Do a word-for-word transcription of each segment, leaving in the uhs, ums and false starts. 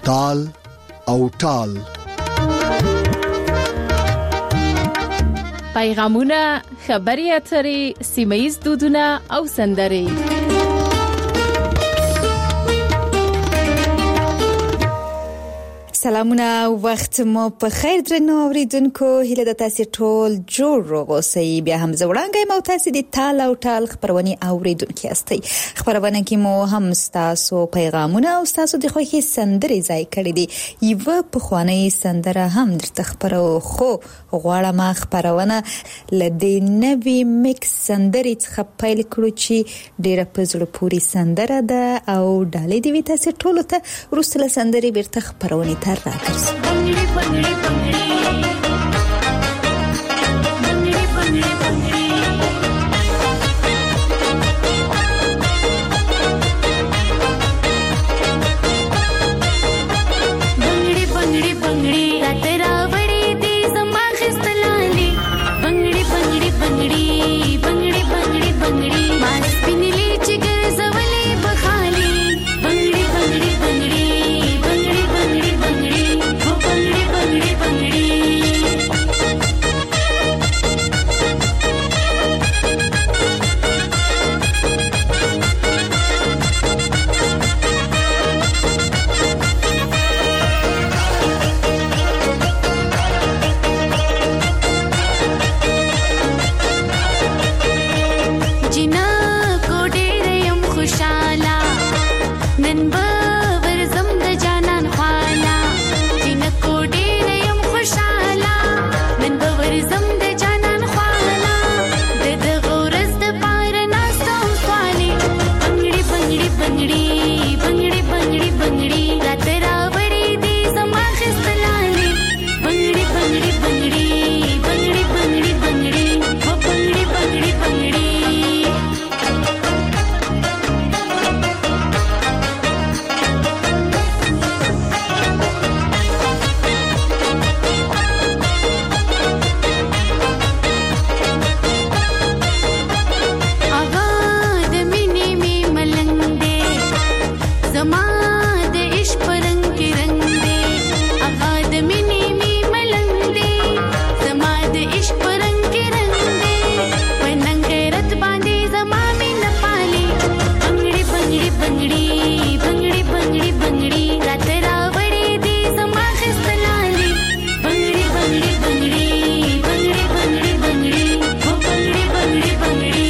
تال او ټال. پیغامونه، خبري اترې، سیمه‌ییز دودونه او سندرې. سلامونه، وخت مو په خیر درنو اوریدونکو. هیله د تاسو ټول جوړ روغ اوسئ. بیا هم زه وړاندې مو تاسو د تال او ټال خبرونه اوریدونکو یاستئ. خبرونه کې مو هم تاسو پیغامونه او تاسو د خوښي سندرې ځای کړې دي. یو په خوانی سندره هم درته خبرو خو غواړم خبرونه لدې نوی میکس سندرې څخه پیل کړو چې ډیره په زړه پورې سندره ده او ډالې دی تاسو ټول ته ورسله سندرې بیرته خبرونه ته راکړم. بنگړي بنگړي بنگړي بنگړي بنگړي بنگړي بنگړي بنگړي بنگړي تیرا وړي دې زما خستلالي بنگړي بنگړي بنگړي بنگړي بنگړي بنگړي ما سپینلي چې ګرځولې بخالي بنگړي بنگړي بنگړي بنگړي بنگړي بنگړي هو بنگړي بنگړي بنگړي जिना को डेरे हम खुशाला नन बावर जम द जानन खाला जिना को डेरे हम खुशाला नन बावर जम द जानन खाला दे द गौरज द पार नास्ता स्वाली बंगड़ी बंगड़ी बंगड़ी बंगड़ी बंगड़ी बंगड़ी तेरा बड़ी दी समा खिस्तलाली बंगड़ी बंगड़ी बंगड़ी बंगड़ी बंगड़ी बंगड़ी वो बंगड़ी बंगड़ी बंगड़ी आगाद मिनी में मलंग दे जमाद इश्क रंग के रंग दे आगाद मिनी में मलंग दे जमाद इश्क रंग के रंग दे पनंग रत बांधे जमा में न पाली बंगड़ी बंगड़ी बंगड़ी बंगड़ी बंगड़ी बंगड़ी रातरा बड़ी दे जमा खिस्तलाली बंगड़ी बंगड़ी बंगड़ी बंगड़ी बंगड़ी बंगड़ी वो बंगड़ी बंगड़ी बंगड़ी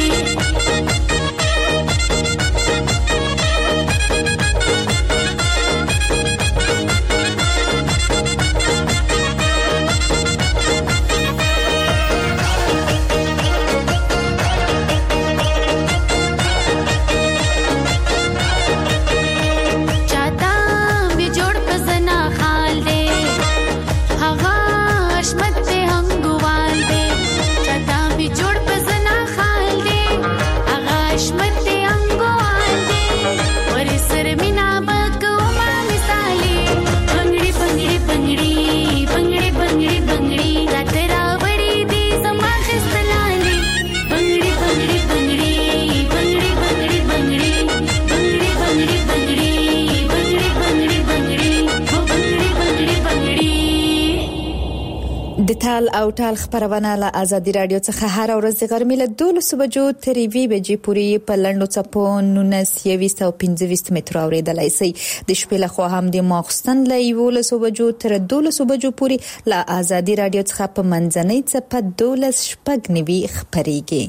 चाहता मैं जोड़ पसना खाल दे हवा अशमत पे हंगुवाल दे चाहता मैं जोड़ पसना खाल दे हवा अशमत पे हंगुवाल दे और सर मिना बकौमा मिसाली बंगड़ी बंगड़ी बंगड़ी बंगड़ी बंगड़ी बंगड़ी रातरा बड़ी दी समा खिस्तलाली बंगड़ी बंगड़ी बंगड़ी बंगड़ी बंगड़ी बंगड़ी बंगड़ी बंगड़ी बंगड़ी बंगड़ी बंगड़ी बंगड़ी वो बंगड़ी बंगड़ी बंगड़ी د تال او ټال خبرونه له آزادي رادیو څخه هر ورځ د غرمې له دولس بجو تر یوې بجې پورې په لنډو څپو نولس یویست او پنځه متر اوریدلای شئ. د شپې له خوا هم د ماخستن له یولس بجو تر دولس بجو پورې له آزادي رادیو څخه په منځنۍ څپه دولس شپږ نوي خبريږي.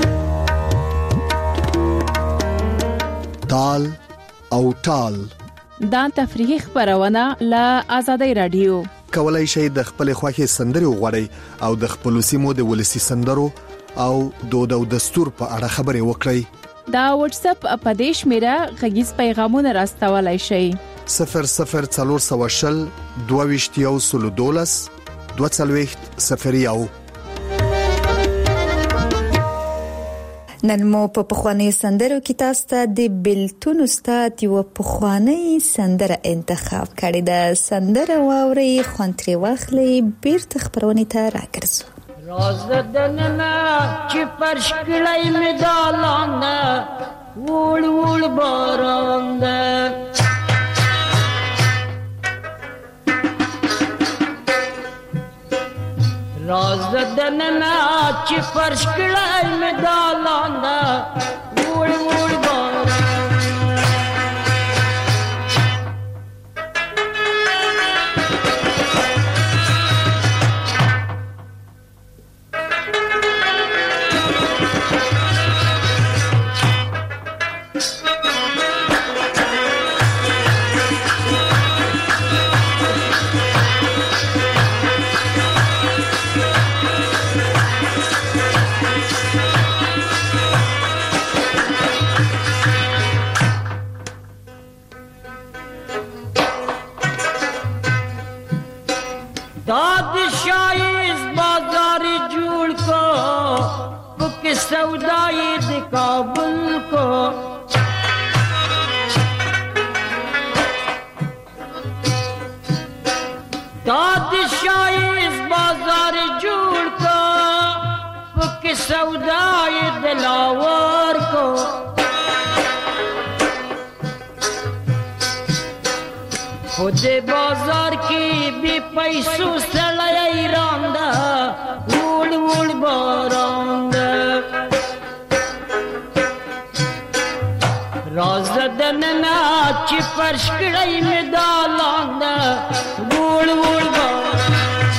تال او ټال دا تفریحي خبرونه له آزادي رادیو. کولای شئ د خپل خوښي سندرې وغواړئ او د خپل سیمو د ولسی سندرو او دود او دستور په اړه خبرې وکړئ. دا واتس اپ اپدیش میرا غږیز پیغامونه راستولای شئ. صفر صفر څلور سوه شل دوه ویشت یو سل دولس دوه څلوېښت صفر یو. نن مو په پخوانی سندرو کې تاسو ته د بلتون استاد یو پخوانی سندره انتخاب کړی ده. سندره واوري خوانتري واخلي بیرته خبرونه ته راګرځو. راز دننا چې فرش کړای می دالانه وړ وړ باران ده دننا چې فرش کړای مې دالاندا وړ وړ باران सौदाई दे काबुल को दादशाही इस बाजार जोड़ को के सौदाई दिलावर को खुदे बाजार की भी पैसों से लई रांदा उड़ उड़ बारांदा राजदनना ची फर्श कड़ाई में दालांदा वुड़ वुड़ बारांदा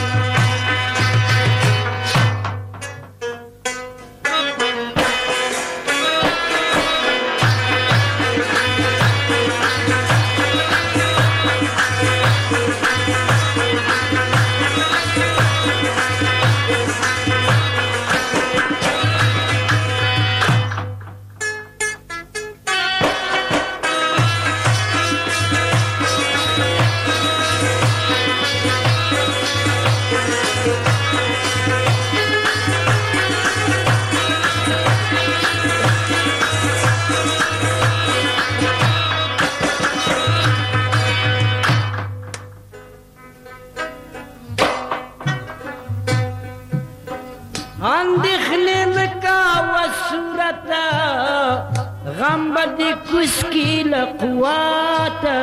غم بدي كسكي لقواتا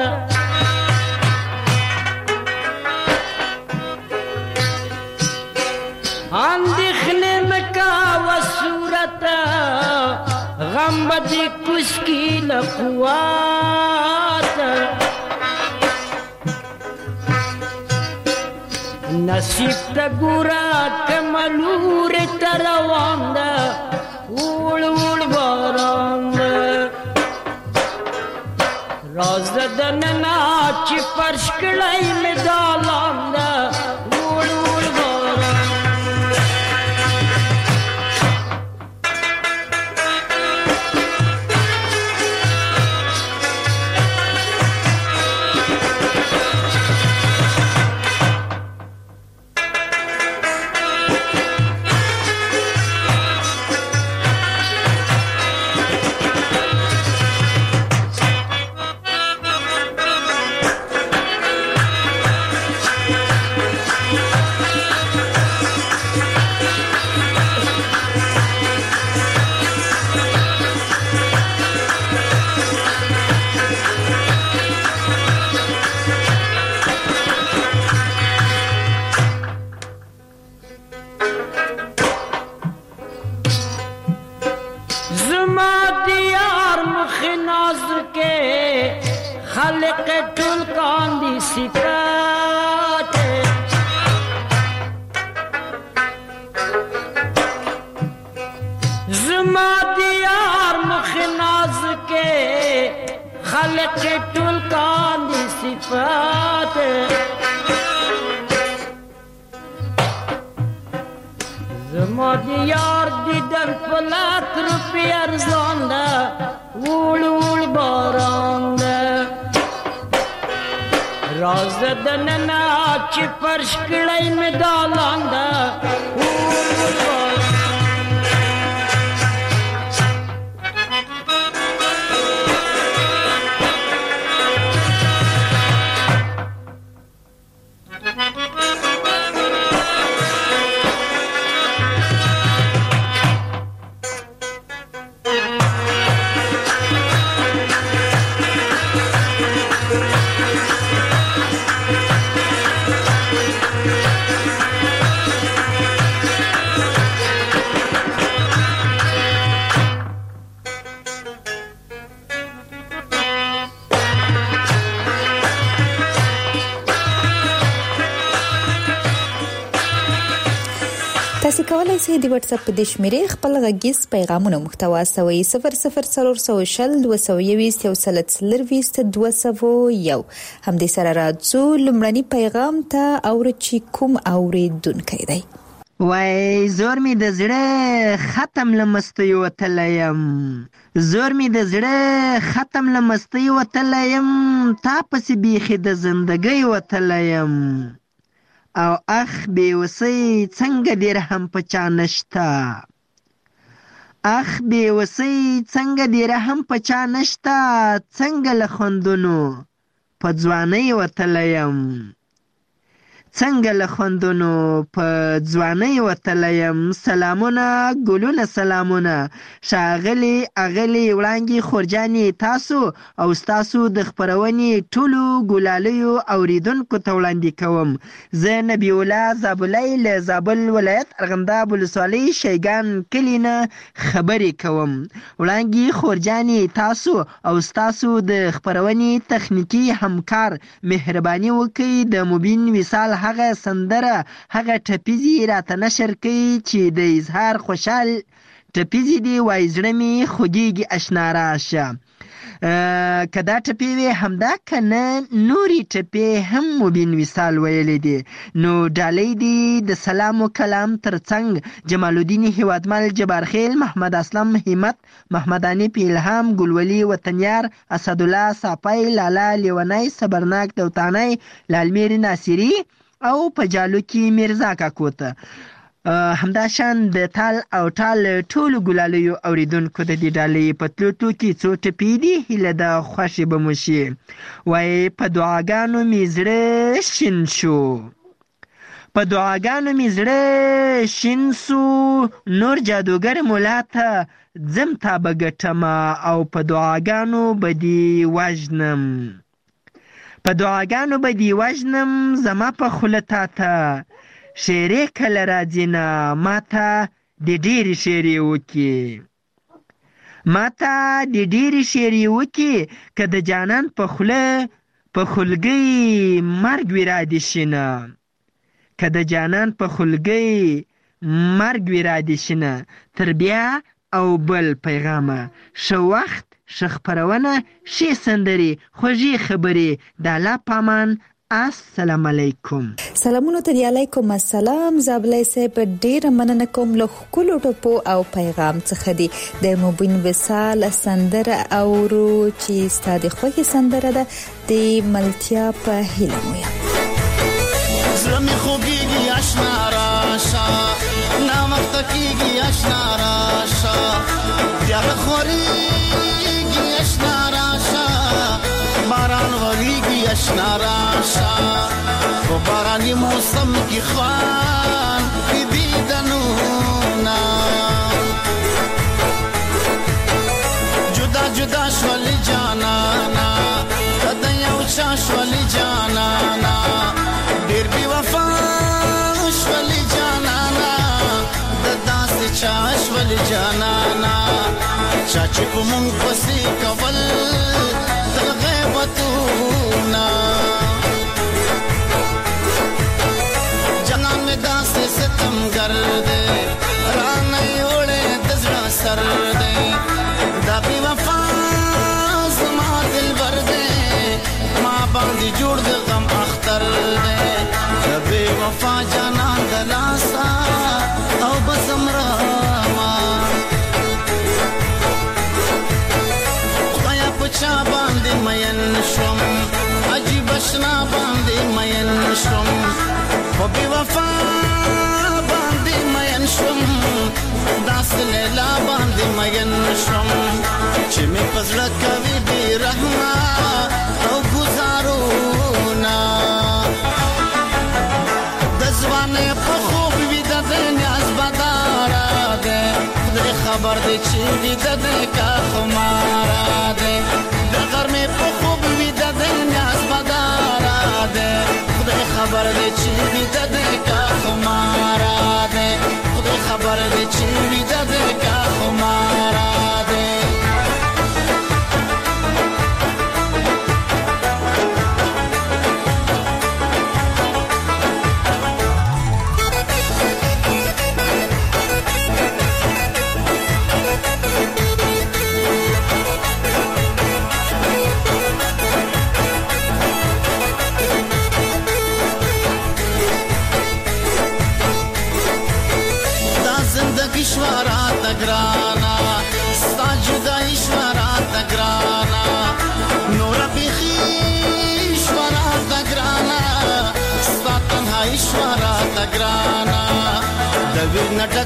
عندي خلمك وسورتا غم بدي كسكي لقواتا نصيب تقورا كمالور ترواندا وول وول باراندا राजदनना ची फर्श कड़ाई में दालांदा वुड़ वुड़ बारांदा خلق تلقان دي صفات زما ديار مخناز کے خلق تلقان دي صفات زما ديار دي در فلات روپی ارزاندا وول وول باراندا राजदनना ची फर्श कड़ाई में दालांदा تاسو کولای شئ د واتس اپ د شمیرې خپل غږیز پیغامونه محتوا سوي صفر صفر صفر صفر شل دوه سوه یویشت یو سل څلرویشت دوه سوه یو. همدې سره راځو لومړني پیغام ته او چې کوم اوریدونکی دی. وای زور می د زړه ختم لمستي وتلیم، زور می د زړه ختم لمستي وتلیم، تا پسې بیخي د زندګۍ وتلیم، او اخ بی وسی څنګه دیر هم پچا نشتا، اخ بی وسی څنګه دیر هم پچا نشتا، څنګه لخوندونو په ځوانۍ وتلیم، څنګه لخوندونو په ځوانۍ وتلیم. سلامونه ګلونه سلامونه ښاغلي اغلي وړانګې خورجانې، تاسو او ستاسو د خپرونې ټولو ګلالیو اوریدونکو ته وړاندې کوم. زه نبی الله زابلی له زابل ولایت ارغنداب ولسوالۍ شیګان کلي نه خبرې کوم. وړانګې خورجانې، تاسو او ستاسو د خپرونې تخنیکي همکار مهرباني وکړئ د مبین وصال هغه سندره هغه ټپیزي راته نشر کوي چې د اظهار خوشحال ټپیزي دی، وای زړه مې خوږیږي اشنا راشه. که دا ټپې وي همدا که نه نورې ټپې هم مبین وصال ویلی دی. نو ډالۍ دی د سلام و کلام ترڅنګ جمال الدین هیوادمل، جبارخیل، محمد اسلم، همت، محمد انیف، الهام، ګلولي، وطنیار، اسدالله صافی، لالا لیونی، صبرناک دوتانی، لالمیر ناصری او په جالو کې میرزا کاکو ته. همدا شان د تال او ټال ټولو ګلالیو اوریدونکو د دې ډالۍ په تلو کې څو ټپې دي، هیله ده خوښې به مو شي. وایي په دعاګانو مې زړه شین شو، په دعاګانو مې زړه شین سو، نور جادوګر مولا ته ځم تا به ګټمه، او په دعاګانو به دې وژنم، په دعاګانو به دې وژنم، زما په خوله تا ته شیرې کله راځي نه، ما ته د ډېرې شیرې وکړي، ما ته د ډېرې شیرې وکړي، که د جانان په خوله په خولګۍ مرګ وي را دې شي نه، که د جانان په خولګۍ مرګ وي را دې شي نه. تر بیا او بل پیغامه، ښه وخت، ښه خپرونه، ښې سندرې، خوږې خبرې، د الله پامان. السلام علیکم. سلامونه ته دی، علیکم السلام. زابلی صاحب ډیره مننه کوم له ښکلو ټپو او پیغام څخه دی. د مبین وصال سندره اورو چې ستا د خوښې سندره ده، د ملتیا په هیله مو یم. زړه مې خوږېږي اشنا راشه، ناوخته کېږي اشنا راشه، پیاله خورېږي اشنا راشه، باران وریږي اشنا راشه، په باراني موسم کې خوان د دیدنونه، جدا جدا شولې جانانا، د یو چا شولې جانانا، ډېر بې وفا شولې جانانا، د داسې چا شولې جانانا، چا چې په مونږ پسې کول غیبتونا، جهان میں داستے ستم گردے، رانائی اوڑے دزرا سر دے، دا بی وفا زما دل بردے، ماں باندی جوڑ دے غم اختر دے، دا بی وفا جانان دلاسا او بسم راما، خدایا پچا باندې مین شوم، عجیب اشنا باندې مین شوم، په بې وفا باندې مین شوم، داسې لیلا باندې مین شوم، چې مې په زړه کوي بې رحمه او ګزارونه، د ځوانۍ په خوب ویده دی نیاز بداره دی، خدای خبر دی چې ویده دی که خماره دی، د غرمې په خوب ویده دی نیاز بداره دی، خدای خبر دی چې ویده دی که خماره دی، خدای خبر دی چې ویده دی که خماره دی.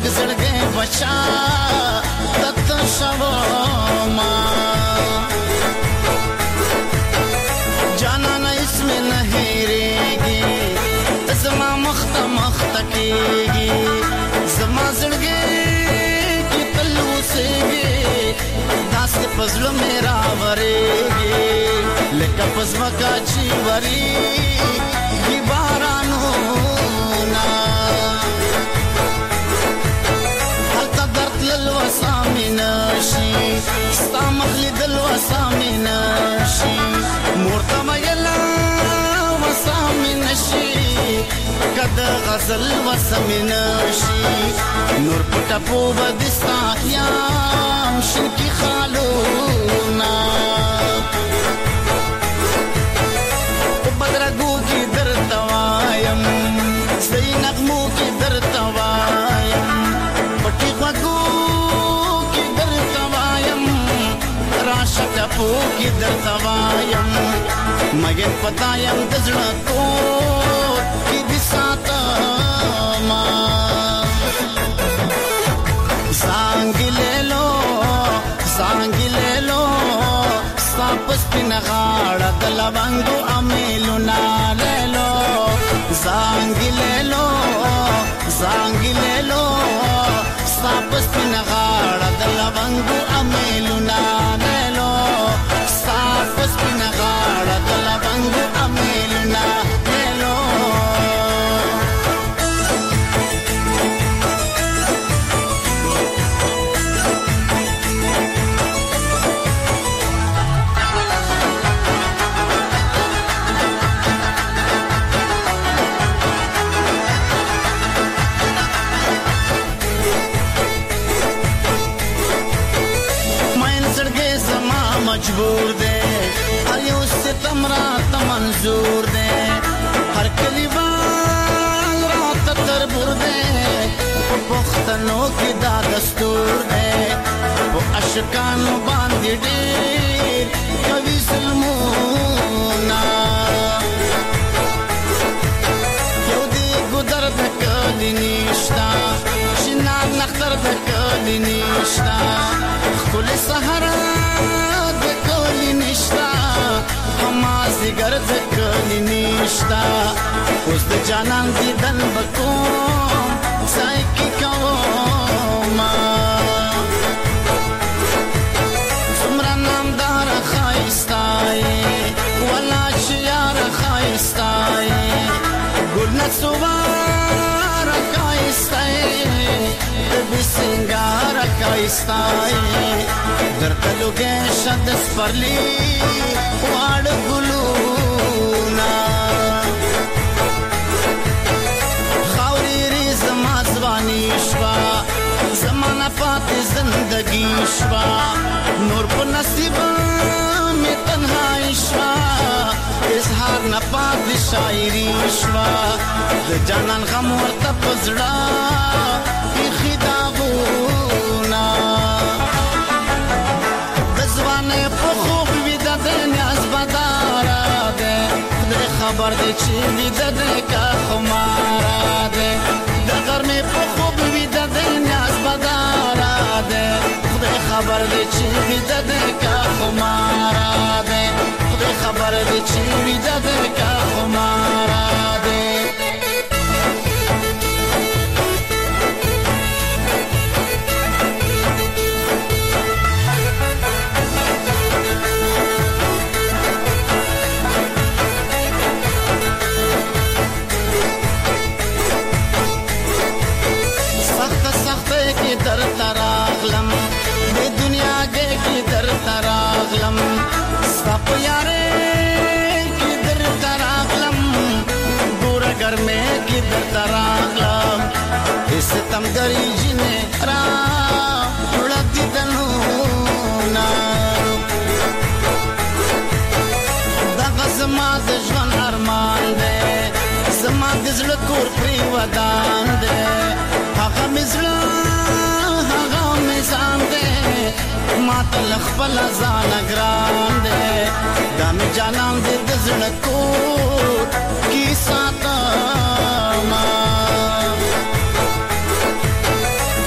زړګي بچا تت شو ما جانا نه اسم نه هېرېږي زما مخت مخت کېږي زما زړګي کې تل اوسېږي داسې په زړه مې راورېږي لکه په ځمکه چې ورېږي بارانونه هلته درد تلل وسه مې نشي ستا مخ لیدل وسه مې نشي مور ته ویله وسه مې نشي که د غزل وسه مې نشي نور په ټپو به د ستا یم شینکي خالونه په بدرګو کې درته وایم صحیح نغمو کې درته وایم پټي غوږو کې درته وایم راشه ټپو کې درته وایم مګر پتا یم د زړه کور کې دې ساتما زانګې لیلو زانګې لیلو ستا په سپینه غاړه د لونګو امیلونه لیلو زانګې لیلو زانګې لیلو ستا په سپینه غاړه د لونګو امیلونه لیلو ستا په سپینه غاړه د لونګو امیلونه لیلو مجبور دے ہر یو ستم رات منظور دے ہر کلیوان رات تربور دے پختنوں کی دا دستور دے وہ اشکانو باندی دیر کبھی سلمونا یو دی گدر دکلی نیشتا شنان نختر دکلی نیشتا کل سہرہ نشتا همازی گرد کلی نشتا اوس د جانان دیدن بکوم ځای کې کوما څومره نامدار ښایسته ولا چې یار ښایسته ګل نڅوار ښایسته بی سنگار ښایسته درته لوګی شه د سپرلي واړه ګلونه خاورې رې زما ځواني شوه زما نه پاتې زندګي شوه نور په نصیب مې تنهایي شوه اظهار نه پاتې شاعري شوه د جانان غم ورته په زړه ایښي داغونه خبر دې چې ویده دې کا خمارا دې د غرمې په خوب ویده دې نیاز بدارا دې خدای خبر دې چې ویده دې کا خمارا دې خدای خبر دې چې ویده دې کا خمارا دې در تراغلم د دنیا کې در تراغلم سپ یاره کې در تراغلم ګور ګرمه کې در تراغلم اس تم ګری جنې را ولدي دنو نا دغه زما د ژوند ارمان دی زما د زړه کور پری ودان دی هغه مزړه ما تل خپل ځان ګران دې دا مې جانان دې د زړه کور کې ساتما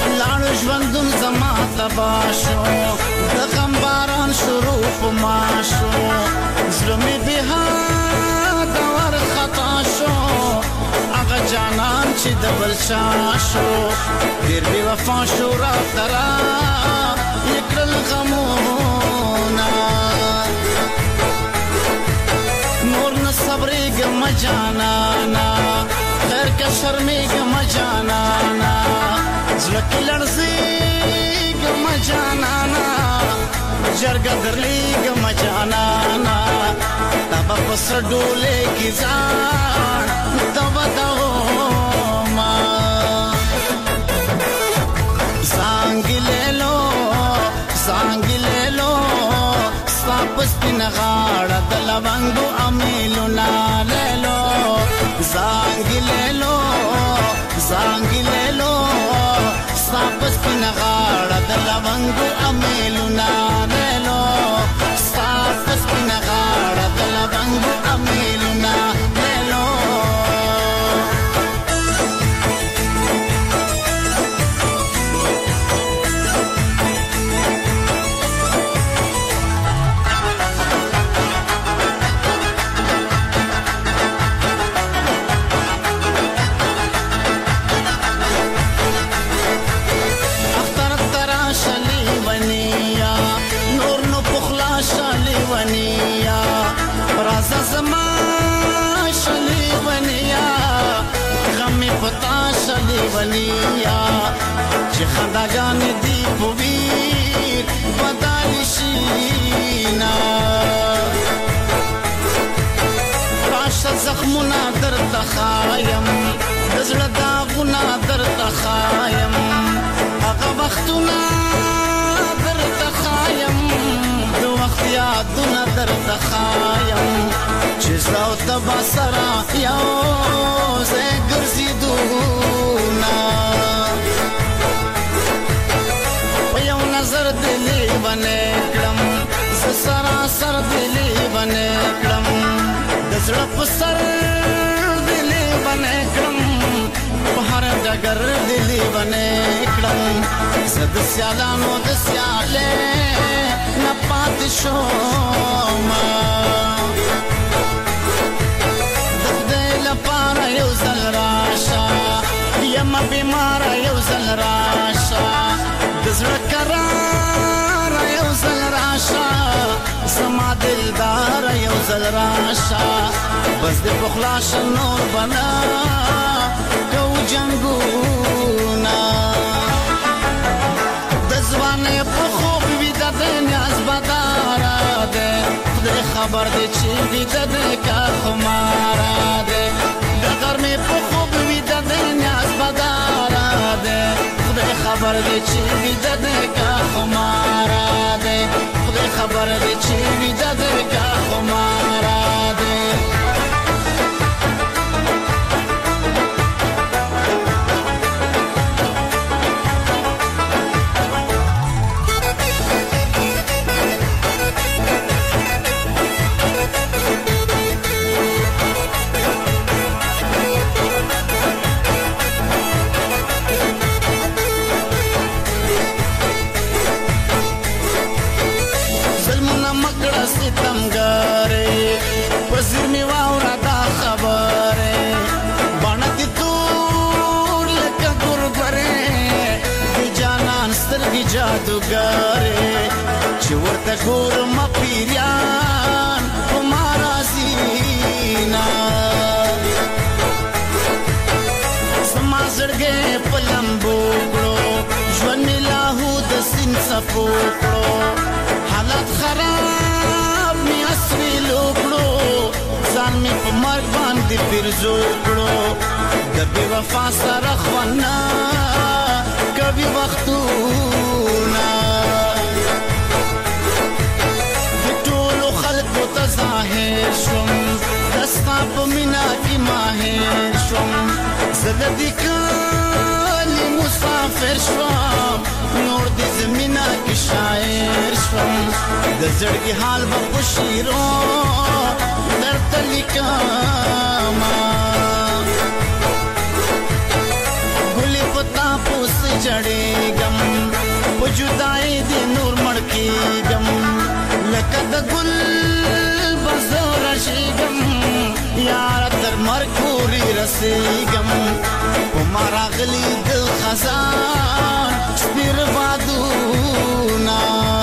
شو د غم باران شروع په ما شو زړه مې به د ور خطا شو هغه جانان چې د بل چا شو ډېر بې وفا شو را ترا یې کړل غمونه نور نه صبرېږم جانانا خیر که شرمېږم جانانا زړه کې لړزېږم جانانا جرګه درلېږم جانانا تا به په سره ډولې کې ځان ته ودوما زانګې لیلو زانګې لیلو ستا په سپینه غاړه د لونګو امیلونه لیلو زانګې لیلو زانګې لیلو ستا په سپینه غاړه د لونګو امیلونه لیلو ستا په سپینه غاړه د لونګو امیلونه لیلو زما شلی ونیا غمی پتا شلی ونیا چې خنداګان دی بویر بدل شینا راش زخمونه درته خایم دزړه داغونه درته خایم هغه وختونه درته خایم د وخت یادونه درته خایم چې زاو تبا سرا یو زه ګرځېدونه په یو نظر دلې باندې کړم زه سراسر دلې باندې کړم د زړه په سر دلې باندې کړم په هر ډګر دلې باندې کړم زه د سیالانو د سیالې نه پاتې شوم لپاره یو ځل راشه یم بیماره یو ځل راشه د زړه کراره یو ځل راشه زما دلداره یو ځل راشه بس دې په خلاصه نور بنا کوو جنګونه د ځوانۍ په خوب ویده دی نیاز بداره دی خدای خبر دی چې ویده دی که خماره دی د غرمې په خوب ویده دی نیاز بداره دی خدای خبر دی چې ویده دی که خماره دی خدای خبر دی چې ویده دی که خماره دی وزیر می واورا دا خبره بانتی تور لکه گرگره دی جانان سترگی جادوگره چی ورته گورم پیریان پمارا زینا زما زړګې پلمبو کړو ژوند می لاهو د سین صفو کړو حالت خراب می اسری لوکړو ځان می په مرګ باندې پیرزو کړو د بې وفا سره خوانا کوي وختونه د ټولو خلکو ته ظاهر شوم دستا په مینا کې ماهر شوم زه د دې کلي مسافر شوم نور دې زمینا کې شاعر شوم د زړګي حال به په شیرو درته لیکمه ګلې په تاپو سې جړېږم په جدایۍ دې رسیږم په مراغلی د خزان سپیر بادونا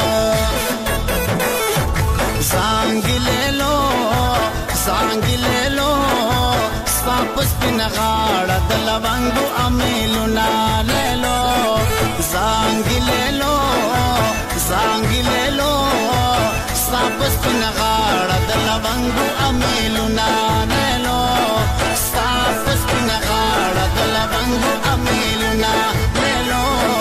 زانګللو زانګللو سپاپس پنغاړه د لونګو امیلونا للو زانګللو زانګللو سپاپس پنغاړه د لونګو امیلونا للو سپاپس پنغاړه د لونګو امیلونا للو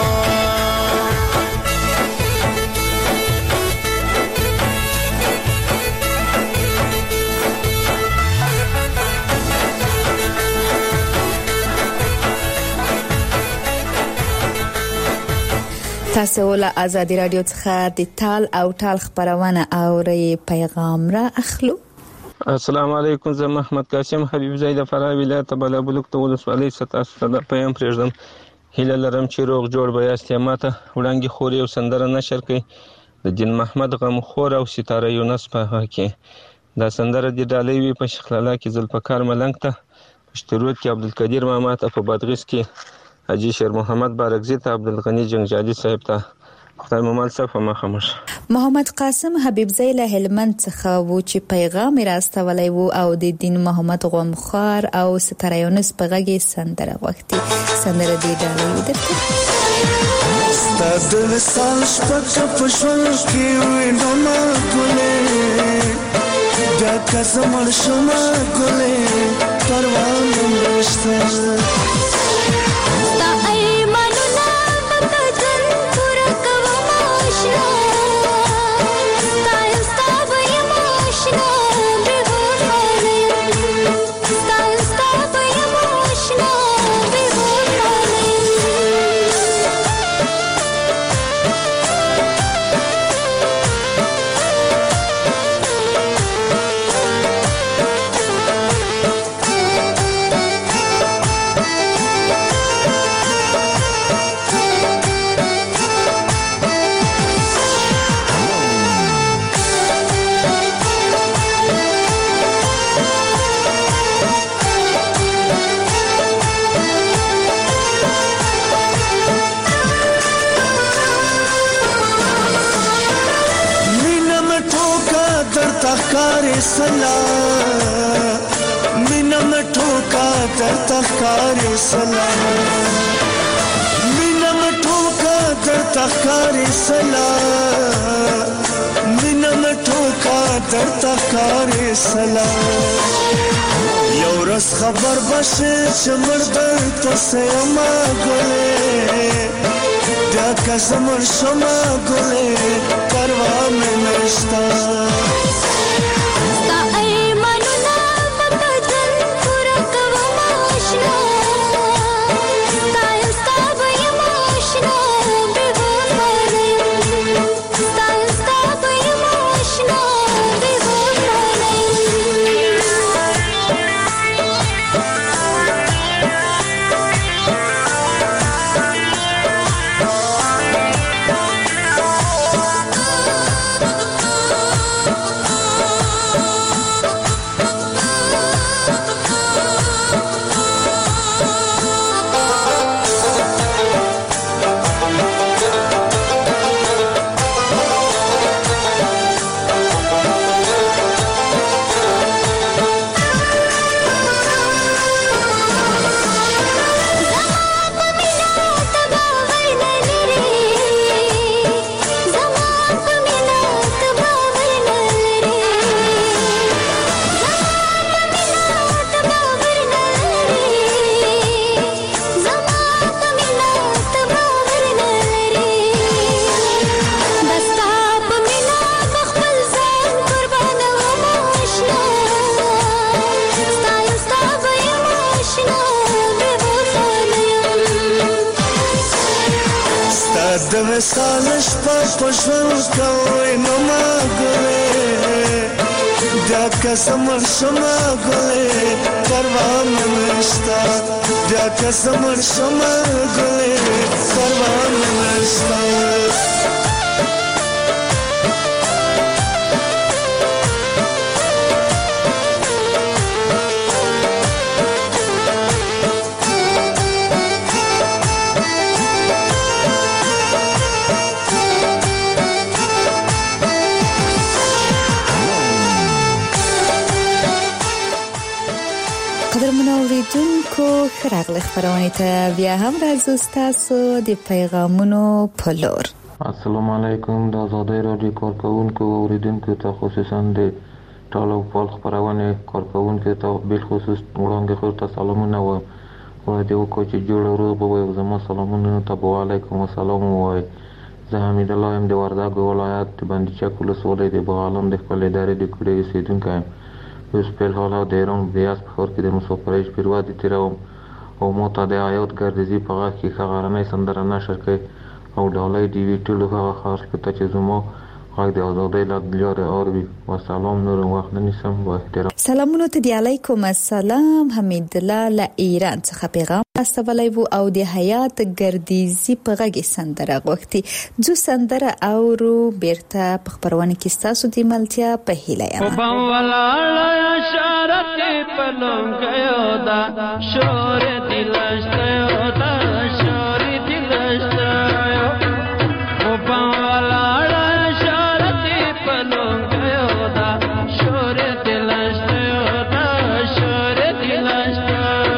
تاسو له آزادي رادیو څخه د تال او ټال خبرونه اوري پیغام را اخلو. السلام علیکم، زه محمد قاسم حبیب زید فراه ولایت بلابلوک ته ولسوالۍ ستاسو ته پیغام پرېږدم. هیله لرم چې روغ جوړ به یاست. ماته وړاندې خوري او سندره نشر کړي د دین محمد غمخور او ستاره یونس په هغه کې دا سندره د ډالۍ وی په شخلاله کې ذوالفقار ملنګ ته، په شترود کې عبدالقدیر ماما ته، په بادغیس کې حاجی شیر محمد بارکزی ته، عبدالغنی جنگجالي صاحب ته. خدای مو مال صاحب مخامخ. محمد قاسم حبیب زی له هلمند څخه و چې پیغام راستولی وو او د دین محمد غمخور او ستاره یونس په غږی سندره وختي سندره دی ډالۍ درته. ستاد وسال شپه په شول کې وینو ما ګلې دا کزمر شما ګلې پروانه نشته सला मीना में ठोका दर तख्कारी सला मीना में ठोका दर तख्कारी सला मीना में ठोका दर तख्कारी सला यौरस खबर बशे चमर दर तसयमा गुले دا कज़मर शमा गुले परवा में नश्ता سالش په پښو کوي نو ما ګلې دا کسمر شما ګلې پروا نشتا دا کسمر شما ګلې پروا نشتا اوریدونکو خراغله خبرونه ته بیا هم راځو تاسو د پیغامونو په لور. السلام علیکم. د آزادۍ رادیو کارکونکو او اوریدونکو ته خصوصا د ټالو په خبرونه کارکونکو ته بل خصوص وړاندې خو ته سلامونه و او د وکړو چې جوړ ورو به زما سلامونه ته وعلیکم السلام وای. زه حمید الله ام د وردګ ولایت د بندیچک ولسوالۍ د بغالم د خپل ادارې د کړي اوسیدونکی یم. اوس په حال د ایران بیاس په خور کې د مسافرۍ پیرواد تیروم او مو ته د آیات ګردزي په غاښ کې خبرانه سندره نشر کړي او ډالۍ دی وی ټلو هغه خاص کته چې زمو غږ د آزادۍ لاره اوروي. والسلام نور وخت نسم با احترام. سلامونه ته دی علیکم السلام. حمید الله له ایران څخه پیغام استولای وو او د حیات ګردیزي په غږ سندره غوښتي جو سندره اورو بیرته په خبرونه کې تاسو د ملتیا په هیله یم. په ولاړ اشارت په لونګیو دا شور دلشتو دا شور دلشتو په ولاړ اشارت په لونګیو دا شور دلشتو دا شور دلشتو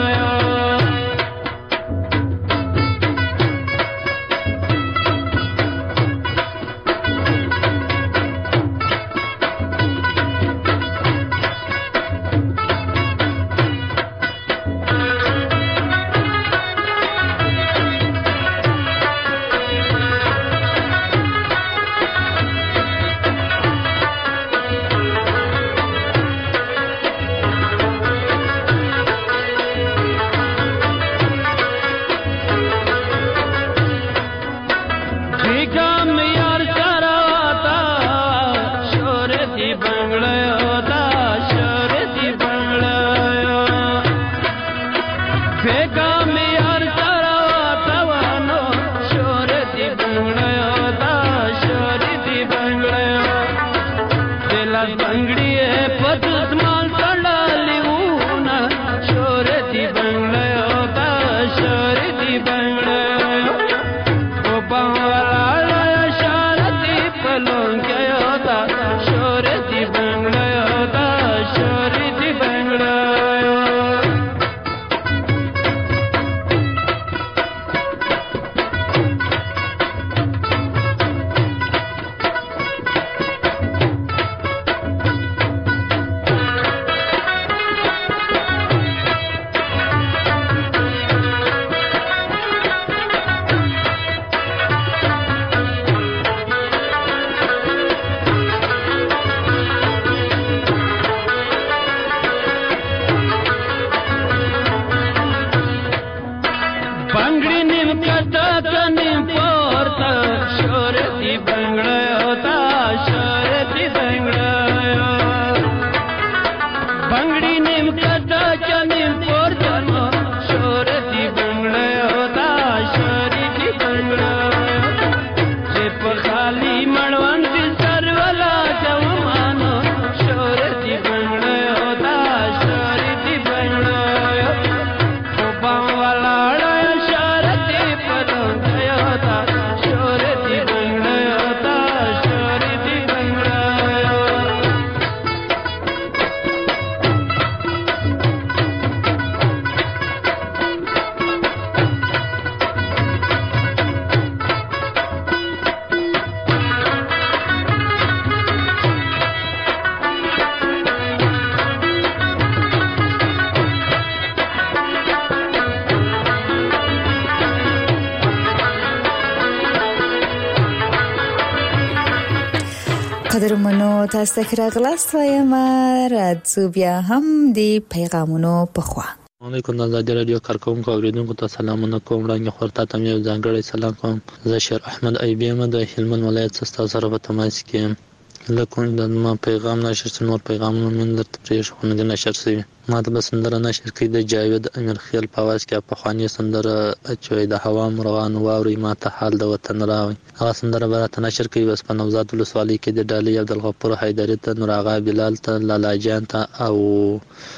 قدرمنو تاسو ته راغلاست وایم راځو بیا هم د پیغامونو په خوا. علیکم د آزادۍ رادیو کارکونکو اوریدونکو ته سلامونه کوم. وړاندې خورته ته یو ځانګړی سلام کوم. زه شیر احمد ایبی یم د هلمند ولایت څخه سره په تماس کې یم. لکه د ما پیغام نشر څو نور پیغامونه من درته پرېښونه د نشر شوی. ما ته سندره نشر کړي د جاوید امیر خیل په आवाज کې په خواني سندره چې د هوا مرغان واوري ما ته حال د وطن راوي. هغه سندره برات نشر کړي بس په نوزاد ولسوالۍ کې د ډالۍ عبدالغفور حیدری ته، نور آغا بلال ته، لالا جان ته او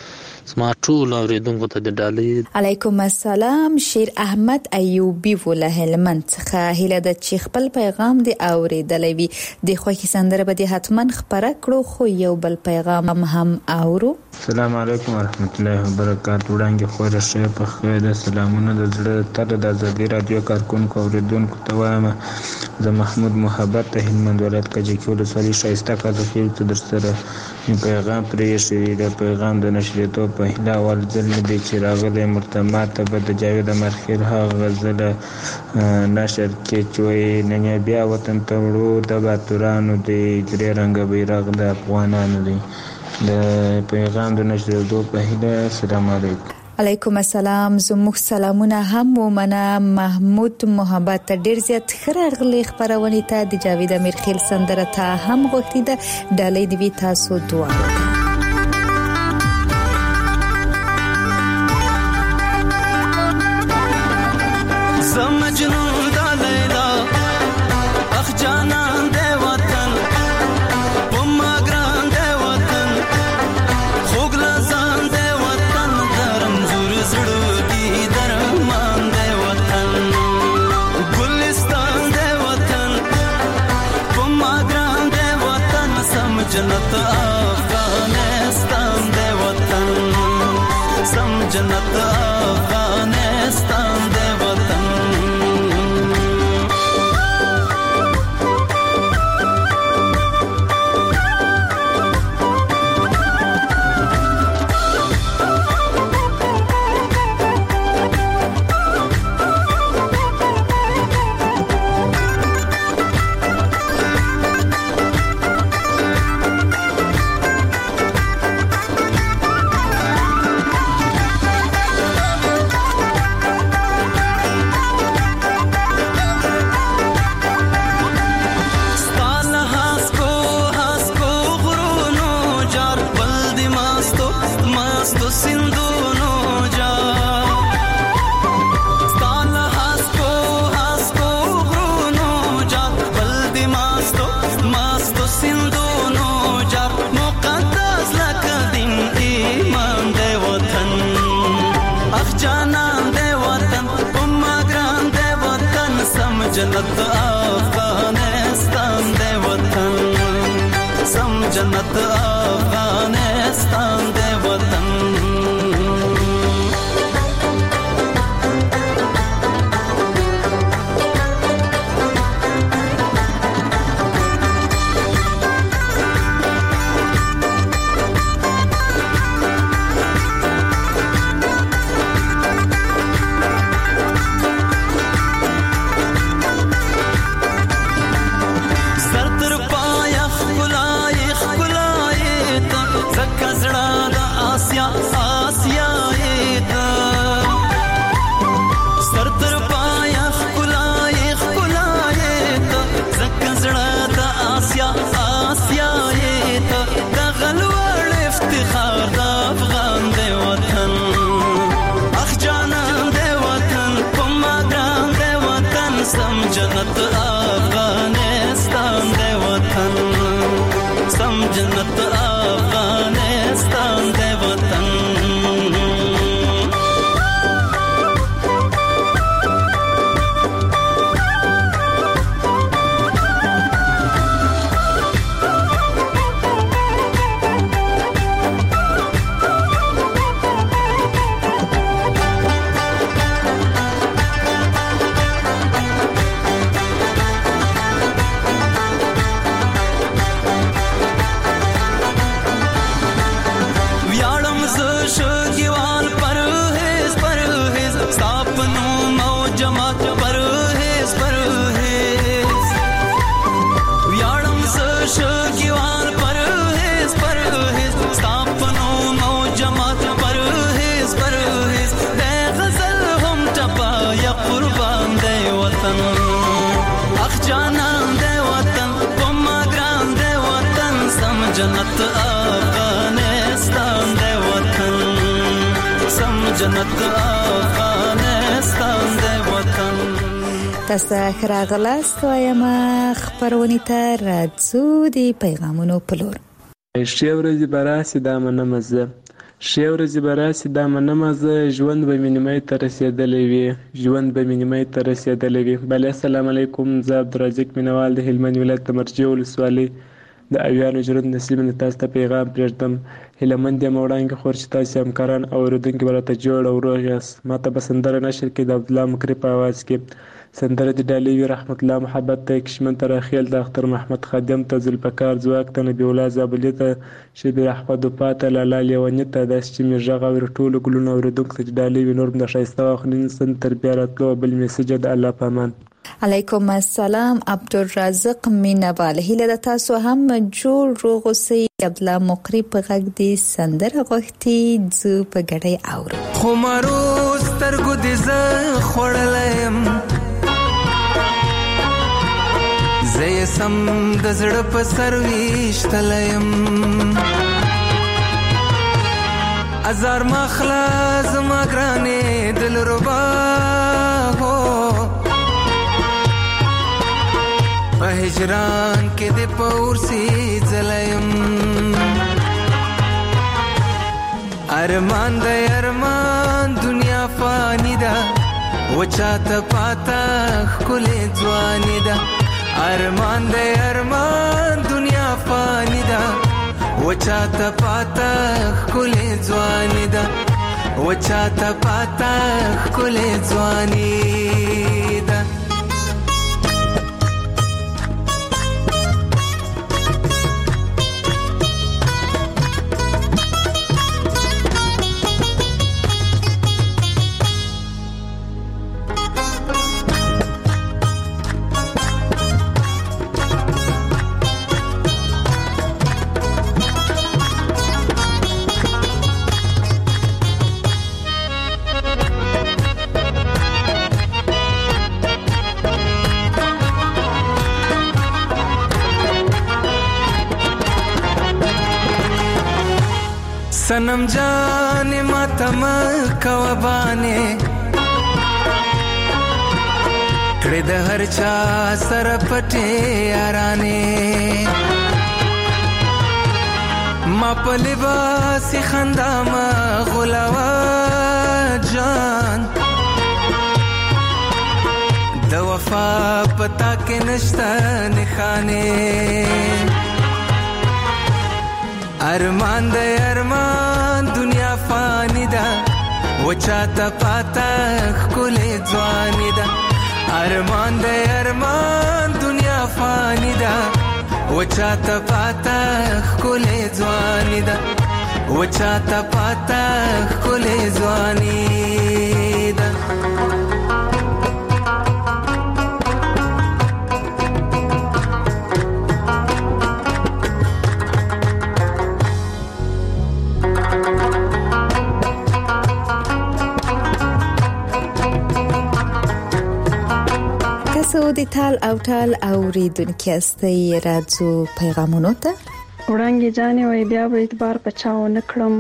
زما ټول اوریدونکو ته د ډالۍ. علیکم السلام. شیر احمد ایوبی وله هلمند څخه هیله د چې خپل پیغام دی اوریدلې وي د خوښي سندره به د حتمن خبره کړو خو یو بل پیغام هم اورو. السلام علیکم ورحمت الله وبرکاتہ. وړاندې خو راشه په خیر د سلامونه د زړه تر د ازادي رادیو کارکونکو اوریدونکو ته وایم زه محمود محبت ته هلمند ولایت کې کول سوري شایسته کاته خیر ته در سره پیغام پرې شي د پیغام د نشریتو په هله اول ځل دی چې راغلی مرتمات ته به د جاوید مرخیر هغه غزل نشر کې چوي نن بیا وطن ته وړو د باتورانو دی درې رنګ بیرغ د افغانانو دی د پیغام د نشریتو په هله. السلام علیکم. علیکم السلام. زموږ سلامونه هم ومنه. محمود محبت ډیر زیات خرغلی خبرونه ته د جاوید مرخیل سندره ته هم غوښتي ده ډالۍ دی تاسو دعا مجنون دا لیلا اخ جانان دے وطن پما گران دے وطن خوگ لزان دے وطن درم زور زڑوگی درمان دے وطن گلستان دے وطن پما گران دے وطن سم جنت افغانستان دے وطن سم جنت افغانستان دے وطن. جنت افغانستان دے وطن سم جنت افغانستان دے وطن. جنت افغانستان دے وطن سم جنت افغانستان دے وطن. جنت افغانستان دے وطن سم جنت افغانستان دے وطن. تاسو راغلاست وایم خبرونه ته راځو د پیغامونو په لور. ښه ورځ براسي دا منم زه ښې ورځې به راسي دا منمه زه، ژوند به مې نیمایي ته رسېدلی وي، ژوند به مې نیمایي ته رسېدلی وي. بله السلام علیکم، زه عبدالرزاق مینوال د هلمند ولایت د مرجې ولسوالۍ د اویانو ژرند نسیم نه تاسو ته پیغام پرېږدم. هیلهمند یم وړاندې خور چې تاسې همکاران او اورېدونکي به راته جوړ او روغ یاست. ما ته به سندره نشر کړي د عبدالله مکري په اواز کې. سندره د ډالۍ وي رحمت الله محبت ته، کشمن ته راخیل د اختر محمد خادم ته، ذوالفقار ځواک ته، نبي الله زابلي ته، شبیر احمد وفا ته، لالا لیوني ته، داسې چې مې غږ اوري ټولو ګلونو اورېدونکو ته چې ډالۍ وي. نور هم د ښایسته واخلین سند تر بیا راتلو بل میسج د الله په امان. علیکم السلام عبدالرزاق مینوال، هیله د تاسو هم جوړ روغ اوسئ. عبدالله مقری په غږ دی سندره غوښتي، زه په ګډۍ اورم. خو مارو سترګو دې زه خوړلیم، زه یې سم د زړه په سر ویشتلیم. ازار مخلا زما ګرانې دلربا هو، په هجران کې دې په ورسي ځلیم. ارمان د ارمان دنیا فانی ده، وچاته پاته ښکلې ځواني ده. ارمان د ارمان دنیا فانی ده، وچاته پاته ښکلې ځواني ده، وچاته پاته ښکلې ځواني ده. सनम जाने मातम कवबाने कड़े द हर चा सर पटे याराने मा पलिबासी खंदा मा गुलावा जान द वफा पता के नश्ता निखाने. ارمان د ارمان دنیا فانی ده، وچاته پاته ښکلې ځواني ده. ارمان د ارمان دنیا فانی ده، وچاته پاته ښکلې ځواني ده، وچاته پاته ښکلې ځواني ده. سعودي تال او تال اوریدونکي استي راځو پیغامونو ته. وړانګې جانې وای بیا به اعتبار پچاو نکړم،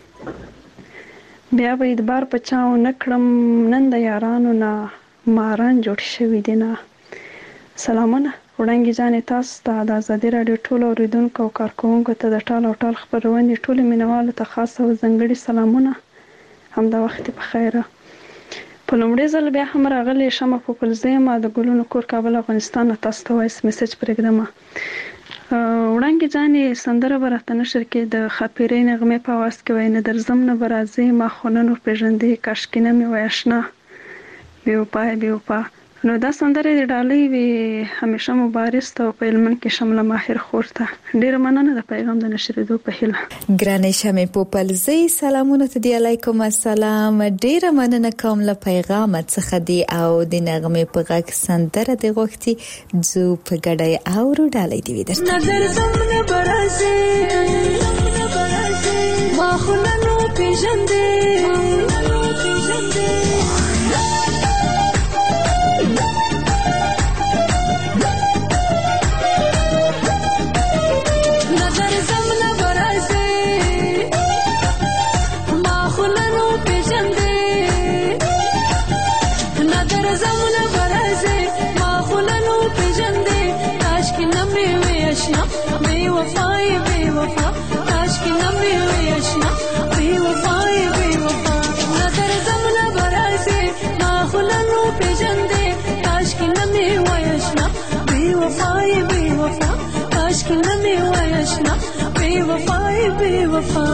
بیا به اعتبار پچاو نکړم، نن د یارانو نه ماران جوړ شوي دي نه. سلامونه وړانګې جانې، تاسو ته د ازادي راډیو ټولو اوریدونکو او کارکوونکو ته د ټال او ټال خپرونې ټولو مینوالو ته خاص او ځانګړي سلامونه. همدا وخت په خیره. په لومړي ځل بیا هم راغلی شمه پوپلزی ما د ګلونو کور کابل افغانستان نه تاسو ته وایس میسج پرېږدم. وړانګې جانې سندره به راته نشر کې د خاپیرۍ نغمې په اواز کې وایي نه درځم نه به راځې ما خو نن ورپېژندې کاشکې نه مې وای اشنا بې وفا بې وفا. نو دا سندره د ډالۍ وي همیشه مبارز ته او په هلمند کې شمله ماهر خور ته ډېره مننه د پیغام د نشرېدو په هیله. ګرانې شمې پوپلزۍ سلامونه ته دی. علیکم السلام، ډېره مننه کوم له پیغام څخه دی او د نغمې په غږ سندره دی غوښتي ځو په ګډه اورو ډالۍ دی درته. نظر زمونه برازي ما خو نن پیژندې بے وفا بے وفا کاش کی نہ بے اشنا بے وفا بے وفا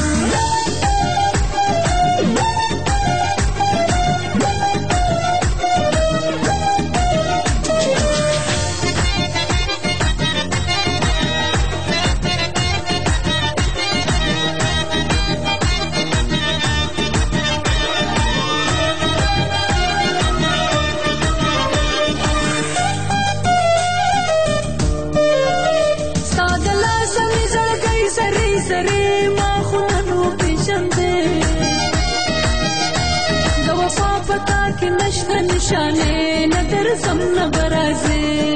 نشانه ندر زم نبرازه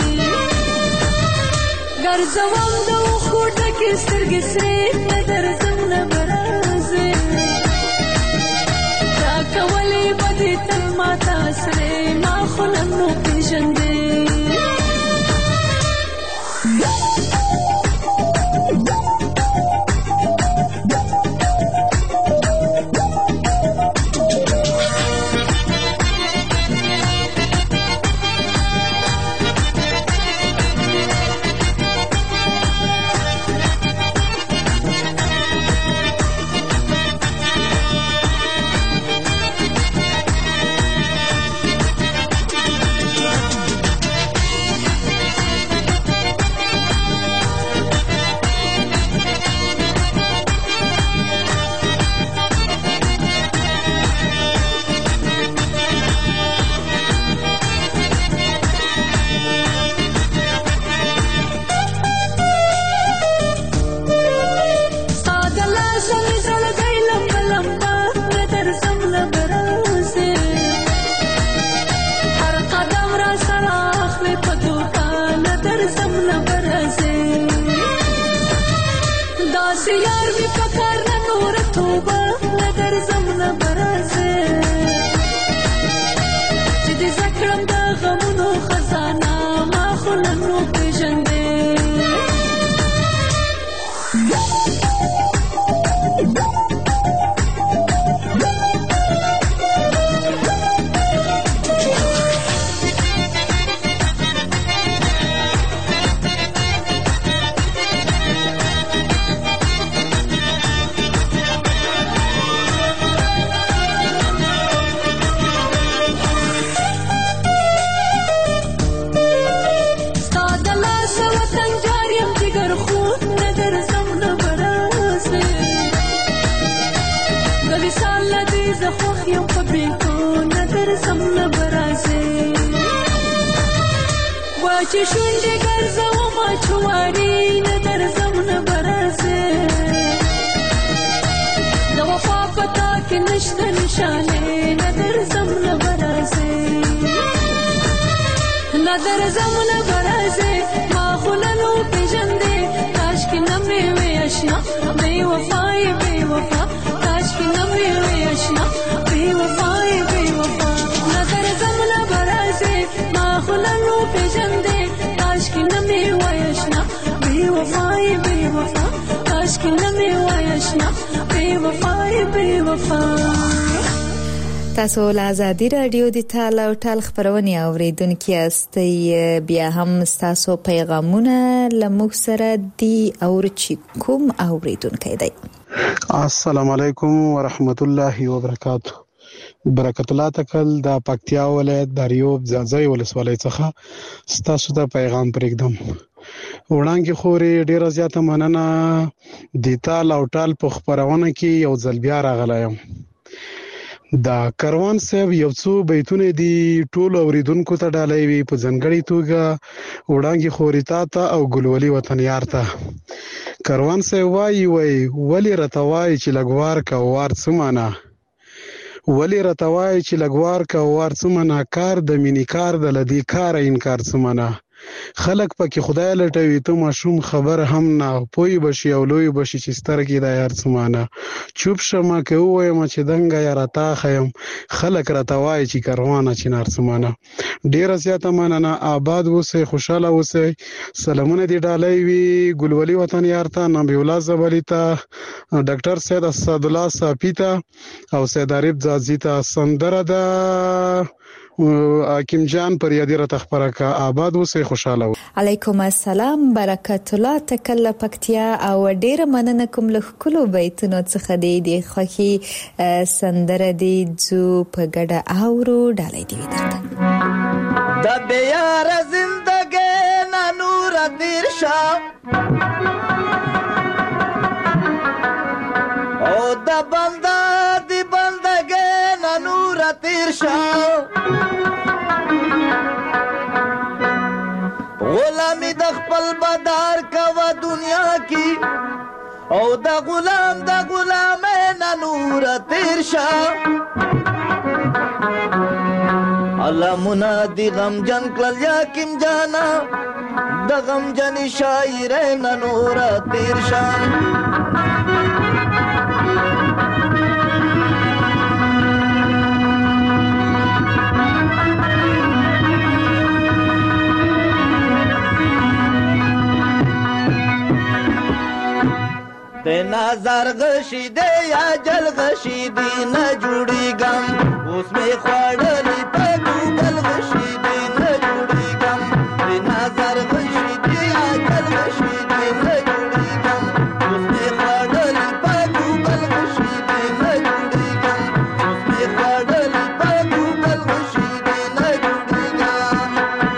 ګرځوم د خوټه کې سترګې سرې ندر زم نبرازه تا کولې بدې تل ماته سرې ما خو نن پیژندې چې شونډې ګرځوم چواري نه درځم نه برازه د وفا پتا کې نشته نشانه نه درځم نه برازه نه درځم نه برازه ما خو ننو پیژندې کاش کې نه مې وې اشنا بې وفای بې وفا کاش کې نه مې وې اشنا بې وفای بې وفا نه درځم نه برازه ما خو ننو پیژندې کاشکی نمی وایشنا بی وفای بی وفا کاشکی نمی وایشنا بی وفای بی وفا تاسو له آزادي رادیو د ټال او ټال خبرونه اوریدونکو یاستئ بیا هم تاسو پیغامونه لمغ سره دی او چې کوم اوریدونکو دی السلام علیکم ورحمت الله وبرکاته برکت الله تکل د پکتیا ولایت دریوب ځاځي ولسوالۍ څخه ستاسو ته پیغام پرېږدم وړاندې خوري ډیره زیاته مننه د ټال او ټال په خبرونه کې یو ځل بیا راغلایم دا کاروان صاحب یو څو بیتونه دي ټول اوریدونکو ته ډالۍ وي په ځنګړي توګه وړاندې خوري تا ته او ګلولي وطن یار ته کاروان صاحب وایي وای ولی رتوای چې لګوار کا وار سمانه ولی رتوای چې لګوار کا وار سمانه کار د مینی کار د لدی کار انکار سمانه خلک پکې خدای لټوي ته ماشوم خبر هم نه پوي بشي او لوی بشي چې سترګې د یار سمانه چوب شمه کې وایم چې دنګ یا راتا خیم خلک راتوای چې کاروانه چې نار سمانه ډیر زیاته مننه آباد وسه خوشاله وسه سلامونه دی ډالۍ وی ګلولي وطن یار ته نبی الله زبلیتا ډاکټر سید اسد الله صافیتا او سید عارف زازیتا سندره دا حکیم جان پر یادی را تخبره کا آباد وسه خوشاله. علیکم السلام برکات الله تکل پکتیا او ډیر مننه کوم له کلو بیتونو څخه دی خوخي سندره دی جو په ګډه اورو ډالۍ دی درته د بیار زندګی نه نور تیر شاه او د بندا دی بندګی نه نور تیر شاه غلامی د خپل بدار کوا دنیا کی او د غلام د غلام نه نور تیر شاه الله منادی غم جن کل یا کیم جانا د غم جن شاعر نه نور تیر شاه د نظر غشي دی یا جل غشي دی نه جوړي غم اوس می خوړلې په ګوګل غشي دی نه جوړي غم د نظر غشي دی یا جل غشي دی نه جوړي غم اوس می خوړلې په ګوګل غشي دی نه جوړي غم اوس می خوړلې په ګوګل غشي دی نه جوړي غم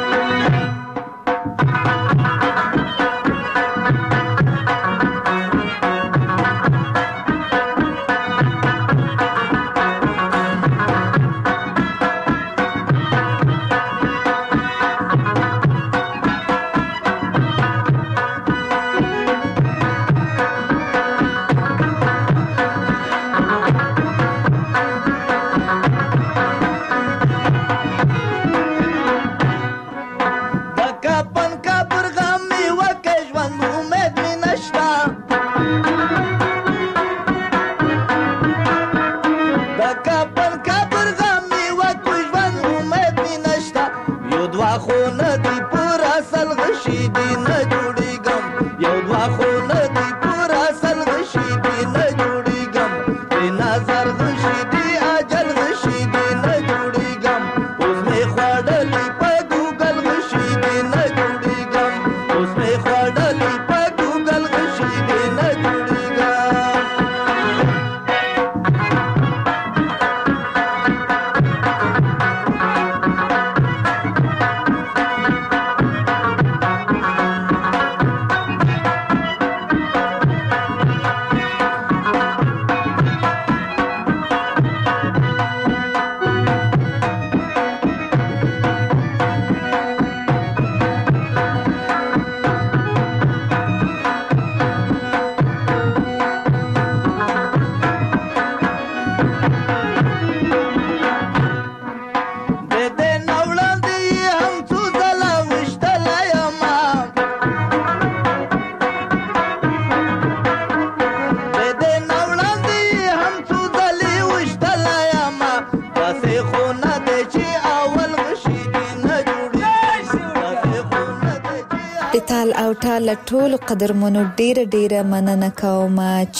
او ټال ټول قدرمنو ډیر ډیر مننه کوم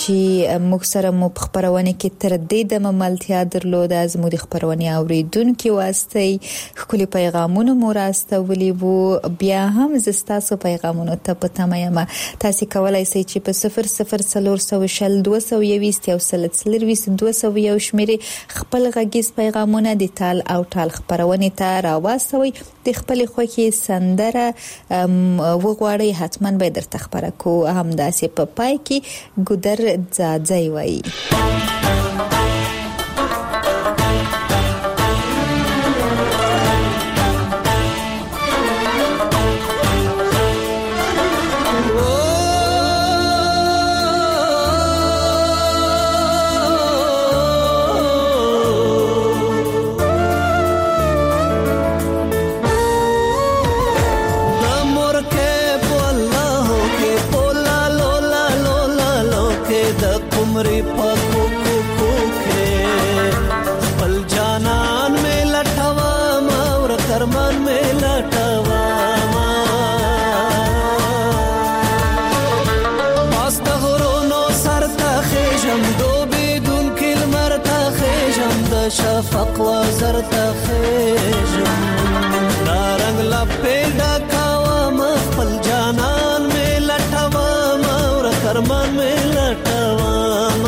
چې موږ سره مو خبرونه کې تر دې د مملتیا درلود از مو د خبرونه اوریدونکو واسطه خولي پیغامونه مو راستولي وو بیا هم زستاسو پیغامونه ته پته مې تاسو کولای شئ چې په صفر صفر صفر شل دوه سوه یوویشت یو سل څلورویشت دوه سوه یو شمیرې خپل غږیز پیغامونه د ټال او ټال خبرونه ته راوستوي د خپل خوخي سندره وغواړي حتما به درته خبره کو هم داسې په پای کې ګودر ځاځي وای Mari pa ko ko شفق وزر تخیجم دا رنگ لپی ډکوم خپل جانان می لټوم اور کرمان می لټوم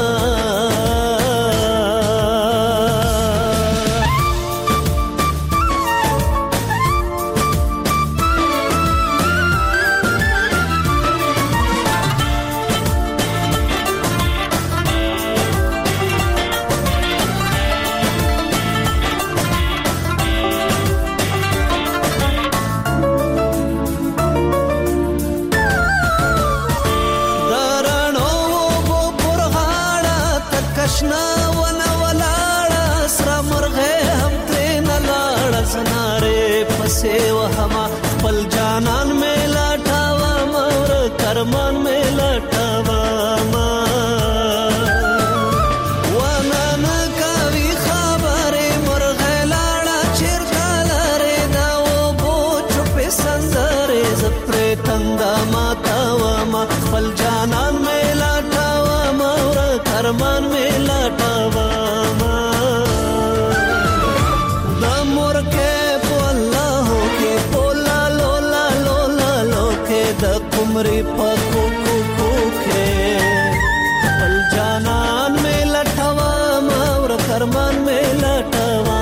کرمان میں لټاوما ونن کوي خبره مرغه لاړه چیرته لاره دا و بو چپ سندره زپره تندا ماتاوما خپل جانان میں لټاوما ور کرمان میں لټاوما د مرکه په الله کې پولا لولا لولا لوکه د कुमरी पको को के पल जानन में लटवा और करमान में लटवा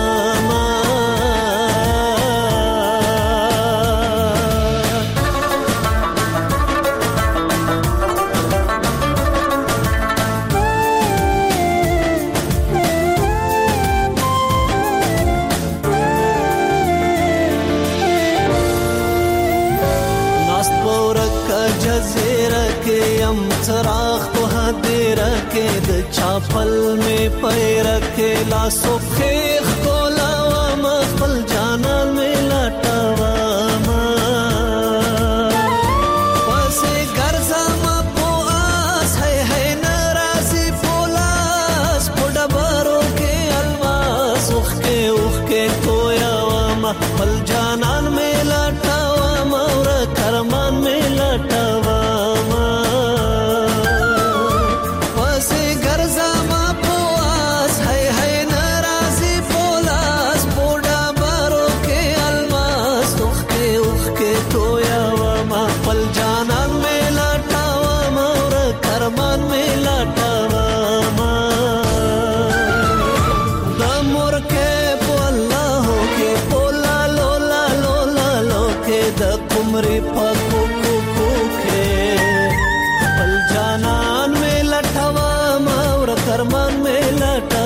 चराग तो हदेर के द चापल में पैर के लासो खेख को लावा मखल जाना में लटावा पसे गर्जा मा पो आस है है नाराजी पोलास पोड़ा बारो के अलवास उख के उख के कोयावा मखल जाना में लटावा और करमान में लटावा करमान में लटावा द मुरके पो अल्लाह के पोला लोला लोला लोके द कुमरी पको को के पल जानन में लटावा और करमान में लटा